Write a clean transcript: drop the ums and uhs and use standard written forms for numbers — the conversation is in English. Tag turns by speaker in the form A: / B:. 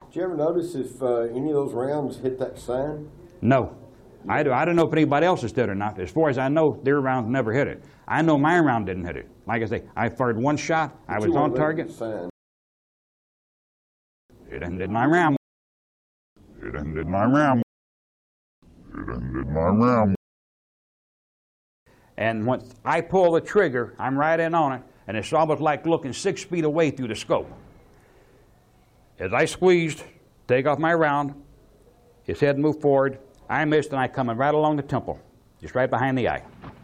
A: Did you ever notice if any of those rounds hit that sign?
B: No. I don't know if anybody else has did it or not. As far as I know, their rounds never hit it. I know my round didn't hit it. Like I say, I fired one shot. I was on target. It ended my round.
C: It ended my round. It ended my round.
B: And once I pull the trigger, I'm right in on it, and it's almost like looking 6 feet away through the scope. As I squeezed, take off my round, his head moved forward, I missed, and I coming right along the temple, just right behind the eye.